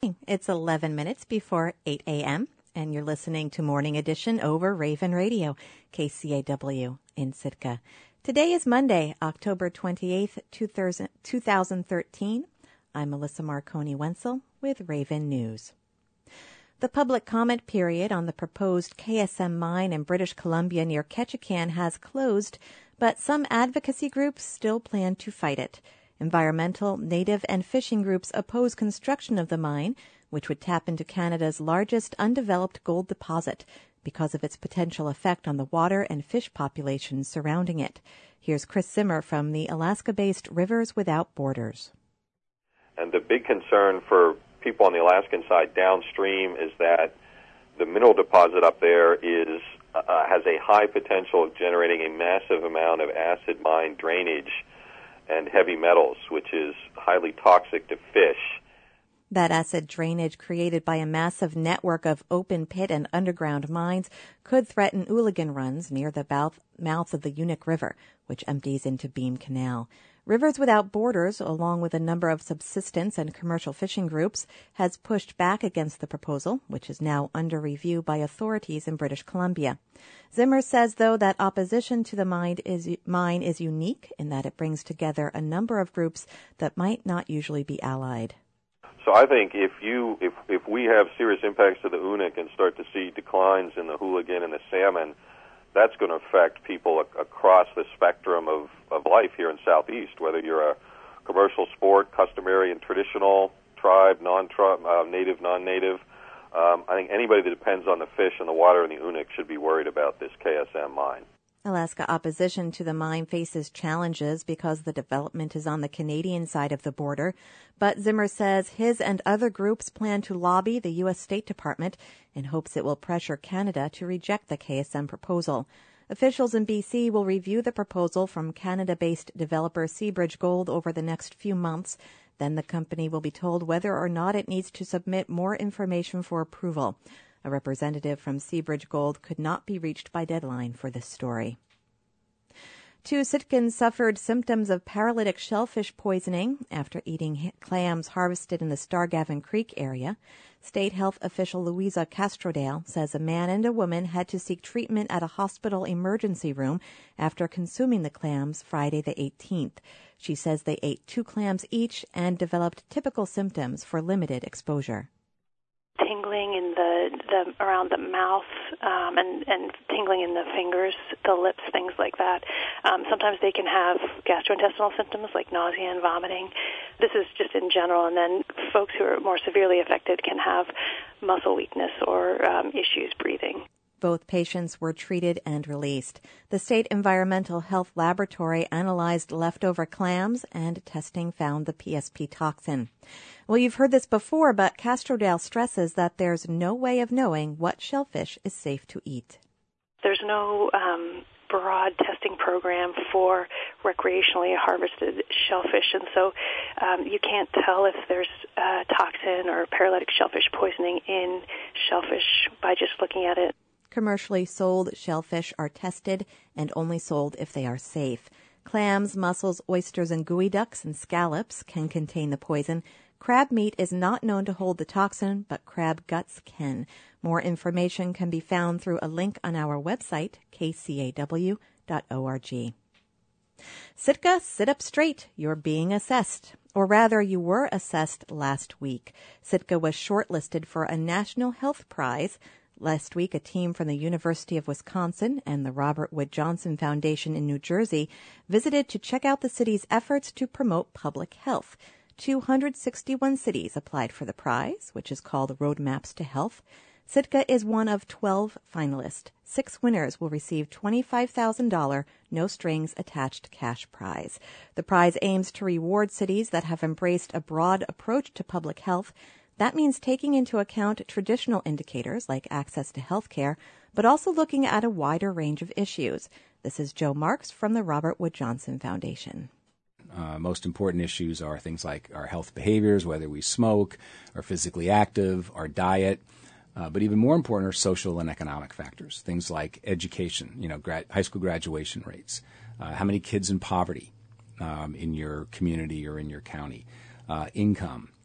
It's 11 minutes before 8 a.m., and you're listening to Morning Edition over Raven Radio, KCAW in Sitka. Today is Monday, October 28th, 2013. I'm Melissa Marconi-Wenzel with Raven News. The public comment period on the proposed KSM mine in British Columbia near Ketchikan has closed, but some advocacy groups still plan to fight it. Environmental, native, and fishing groups oppose construction of the mine, which would tap into Canada's largest undeveloped gold deposit because of its potential effect on the water and fish populations surrounding it. Here's Chris Zimmer from the Alaska-based Rivers Without Borders. And the big concern for people on the Alaskan side downstream is that the mineral deposit up there has a high potential of generating a massive amount of acid mine drainage and heavy metals, which is highly toxic to fish. That acid drainage created by a massive network of open pit and underground mines could threaten ooligan runs near the mouth of the Unic River, which empties into Beam Canal. Rivers Without Borders, along with a number of subsistence and commercial fishing groups, has pushed back against the proposal, which is now under review by authorities in British Columbia. Zimmer says, though, that opposition to the mine is unique in that it brings together a number of groups that might not usually be allied. So I think if we have serious impacts to the Unic and start to see declines in the hooligan and the salmon, that's going to affect people across the spectrum of life here in Southeast, whether you're a commercial sport, customary and traditional, tribe, non-tribe, native, non-native. I think anybody that depends on the fish and the water in the Unic should be worried about this KSM mine. Alaska opposition to the mine faces challenges because the development is on the Canadian side of the border, but Zimmer says his and other groups plan to lobby the U.S. State Department in hopes it will pressure Canada to reject the KSM proposal. Officials in BC will review the proposal from Canada-based developer Seabridge Gold over the next few months. Then the company will be told whether or not it needs to submit more information for approval. A representative from Seabridge Gold could not be reached by deadline for this story. 2 Sitkans suffered symptoms of paralytic shellfish poisoning after eating clams harvested in the Stargavin Creek area. State health official Louisa Castrodale says a man and a woman had to seek treatment at a hospital emergency room after consuming the clams Friday the 18th. She says they ate 2 clams each and developed typical symptoms for limited exposure. Tingling in the around the mouth and tingling in the fingers, the lips, things like that. Sometimes they can have gastrointestinal symptoms like nausea and vomiting. This is just in general, and then folks who are more severely affected can have muscle weakness or issues breathing. Both patients were treated and released. The State Environmental Health Laboratory analyzed leftover clams, and testing found the PSP toxin. Well, you've heard this before, but Castrodale stresses that there's no way of knowing what shellfish is safe to eat. There's no broad testing program for recreationally harvested shellfish, and so you can't tell if there's toxin or paralytic shellfish poisoning in shellfish by just looking at it. Commercially sold shellfish are tested and only sold if they are safe. Clams, mussels, oysters, and geoducks and scallops can contain the poison. Crab meat is not known to hold the toxin, but crab guts can. More information can be found through a link on our website, kcaw.org. Sitka, sit up straight. You're being assessed. Or rather, you were assessed last week. Sitka was shortlisted for a National Health Prize. Last week, a team from the University of Wisconsin and the Robert Wood Johnson Foundation in New Jersey visited to check out the city's efforts to promote public health. 261 cities applied for the prize, which is called Roadmaps to Health. Sitka is one of 12 finalists. 6 winners will receive $25,000, no-strings-attached cash prize. The prize aims to reward cities that have embraced a broad approach to public health. That means taking into account traditional indicators like access to health care, but also looking at a wider range of issues. This is Joe Marks from the Robert Wood Johnson Foundation. Most important issues are things like our health behaviors, whether we smoke, are physically active, our diet. But even more important are social and economic factors, things like education, high school graduation rates, how many kids in poverty in your community or in your county, income,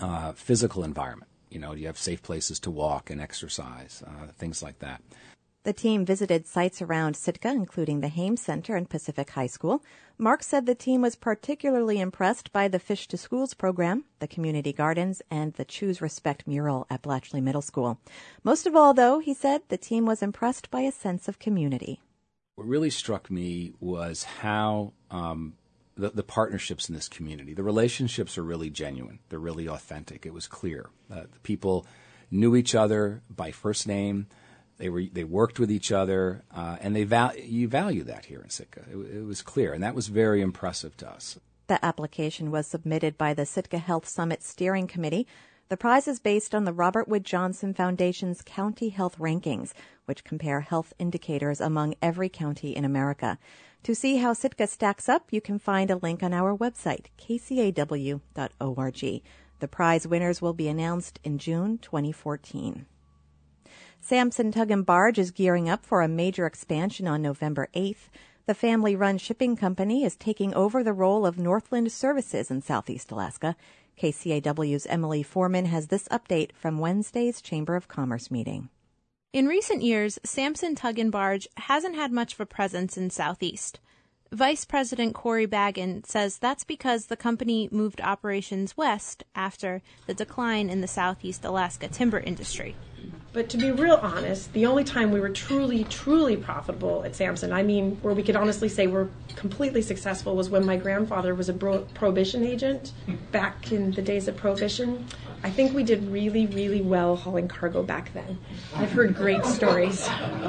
physical environment. You know, do you have safe places to walk and exercise, things like that. The team visited sites around Sitka, including the Hames Center and Pacific High School. Mark said the team was particularly impressed by the Fish to Schools program, the community gardens, and the Choose Respect mural at Blatchley Middle School. Most of all, though, he said the team was impressed by a sense of community. What really struck me was how the partnerships in this community, the relationships are really genuine. They're really authentic. It was clear. The people knew each other by first name. They worked with each other, and you value that here in Sitka. It was clear, and that was very impressive to us. The application was submitted by the Sitka Health Summit Steering Committee. The prize is based on the Robert Wood Johnson Foundation's County Health Rankings, which compare health indicators among every county in America. To see how Sitka stacks up, you can find a link on our website, kcaw.org. The prize winners will be announced in June 2014. Sampson Tug and Barge is gearing up for a major expansion on November 8th. The family-run shipping company is taking over the role of Northland Services in Southeast Alaska. KCAW's Emily Foreman has this update from Wednesday's Chamber of Commerce meeting. In recent years, Sampson Tug and Barge hasn't had much of a presence in Southeast. Vice President Corey Baggin says that's because the company moved operations west after the decline in the Southeast Alaska timber industry. But to be real honest, the only time we were truly, truly profitable at Sampson, I mean, where we could honestly say we're completely successful, was when my grandfather was a prohibition agent back in the days of Prohibition. I think we did really, really well hauling cargo back then. I've heard great stories.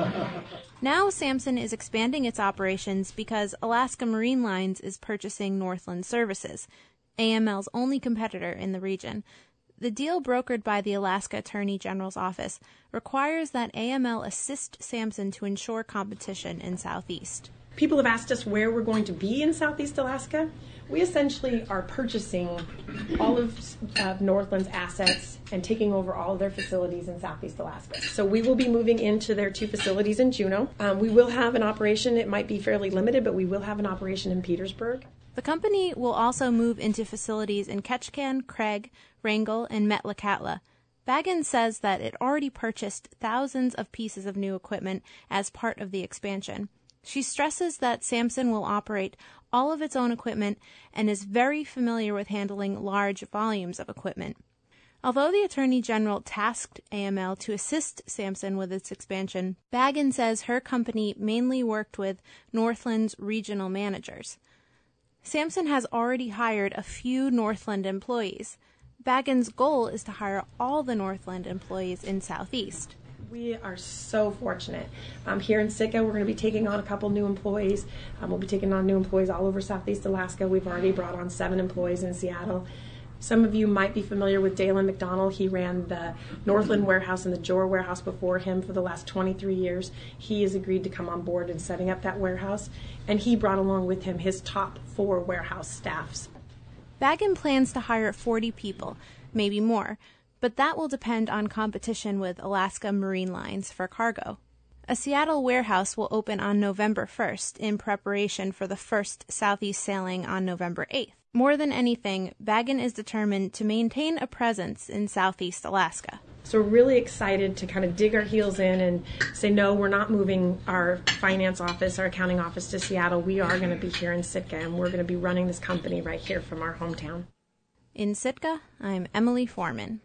Now Sampson is expanding its operations because Alaska Marine Lines is purchasing Northland Services, AML's only competitor in the region. The deal brokered by the Alaska Attorney General's office requires that AML assist Sampson to ensure competition in Southeast. People have asked us where we're going to be in Southeast Alaska. We essentially are purchasing all of Northland's assets and taking over all of their facilities in Southeast Alaska. So we will be moving into their 2 facilities in Juneau. We will have an operation. It might be fairly limited, but we will have an operation in Petersburg. The company will also move into facilities in Ketchikan, Craig, Wrangell, and Metlakatla. Baggins says that it already purchased thousands of pieces of new equipment as part of the expansion. She stresses that Sampson will operate all of its own equipment and is very familiar with handling large volumes of equipment. Although the Attorney General tasked AML to assist Sampson with its expansion, Baggins says her company mainly worked with Northland's regional managers. Sampson has already hired a few Northland employees. Baggins' goal is to hire all the Northland employees in Southeast. We are so fortunate. Here in Sitka, we're going to be taking on a couple new employees. We'll be taking on new employees all over Southeast Alaska. We've already brought on 7 employees in Seattle. Some of you might be familiar with Dalen McDonald. He ran the Northland warehouse and the Jor warehouse before him for the last 23 years. He has agreed to come on board in setting up that warehouse, and he brought along with him his top 4 warehouse staffs. Baggin plans to hire 40 people, maybe more, but that will depend on competition with Alaska Marine Lines for cargo. A Seattle warehouse will open on November 1st in preparation for the first Southeast sailing on November 8th. More than anything, Baggin is determined to maintain a presence in Southeast Alaska. So we're really excited to kind of dig our heels in and say, no, we're not moving our finance office, our accounting office to Seattle. We are going to be here in Sitka, and we're going to be running this company right here from our hometown. In Sitka, I'm Emily Foreman.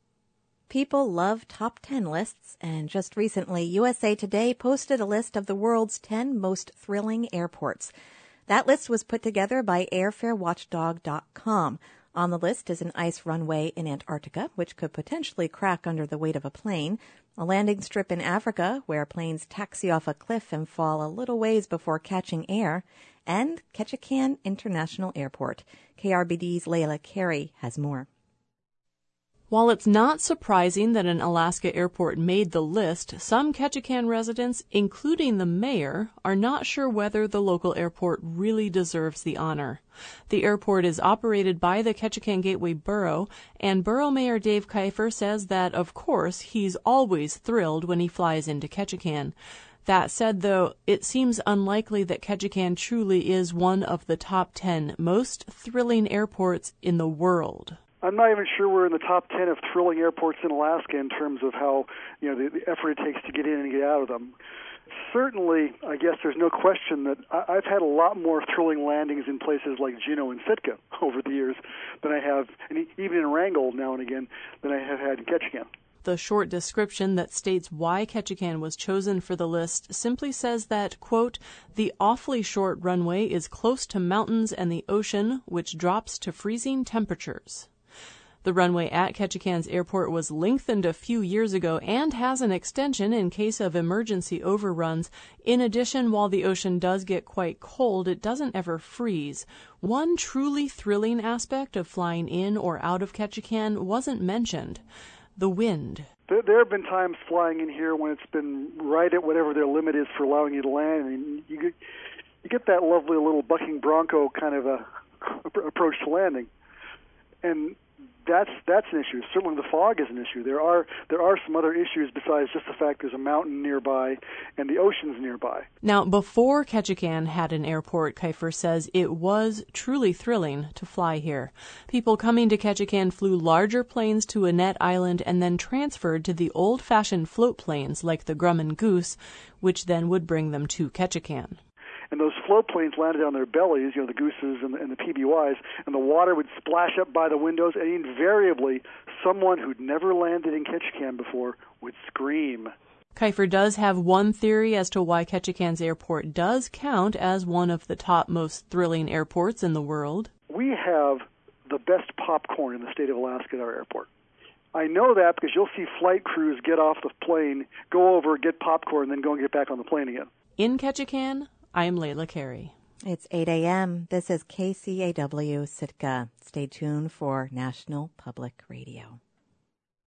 People love top 10 lists, and just recently, USA Today posted a list of the world's 10 most thrilling airports. That list was put together by airfarewatchdog.com. On the list is an ice runway in Antarctica, which could potentially crack under the weight of a plane, a landing strip in Africa where planes taxi off a cliff and fall a little ways before catching air, and Ketchikan International Airport. KRBD's Layla Carey has more. While it's not surprising that an Alaska airport made the list, some Ketchikan residents, including the mayor, are not sure whether the local airport really deserves the honor. The airport is operated by the Ketchikan Gateway Borough, and Borough Mayor Dave Kiefer says that, of course, he's always thrilled when he flies into Ketchikan. That said, though, it seems unlikely that Ketchikan truly is one of the top 10 most thrilling airports in the world. I'm not even sure we're in the top 10 of thrilling airports in Alaska in terms of how, the effort it takes to get in and get out of them. Certainly, I guess there's no question that I've had a lot more thrilling landings in places like Juneau and Sitka over the years than I have, and even in Wrangell now and again, than I have had in Ketchikan. The short description that states why Ketchikan was chosen for the list simply says that, quote, the awfully short runway is close to mountains and the ocean, which drops to freezing temperatures. The runway at Ketchikan's airport was lengthened a few years ago and has an extension in case of emergency overruns. In addition, while the ocean does get quite cold, it doesn't ever freeze. One truly thrilling aspect of flying in or out of Ketchikan wasn't mentioned: the wind. There have been times flying in here when it's been right at whatever their limit is for allowing you to land, and you get that lovely little bucking bronco kind of a approach to landing, and that's an issue. Certainly the fog is an issue. There are some other issues besides just the fact there's a mountain nearby and the ocean's nearby. Now, before Ketchikan had an airport, Kiefer says it was truly thrilling to fly here. People coming to Ketchikan flew larger planes to Annette Island and then transferred to the old-fashioned float planes like the Grumman Goose, which then would bring them to Ketchikan. And those float planes landed on their bellies, the Gooses and the PBYs, and the water would splash up by the windows, and invariably someone who'd never landed in Ketchikan before would scream. Kiefer does have one theory as to why Ketchikan's airport does count as one of the top most thrilling airports in the world. We have the best popcorn in the state of Alaska at our airport. I know that because you'll see flight crews get off the plane, go over, get popcorn, and then go and get back on the plane again. In Ketchikan, I am Layla Carey. It's 8 a.m. This is KCAW Sitka. Stay tuned for National Public Radio.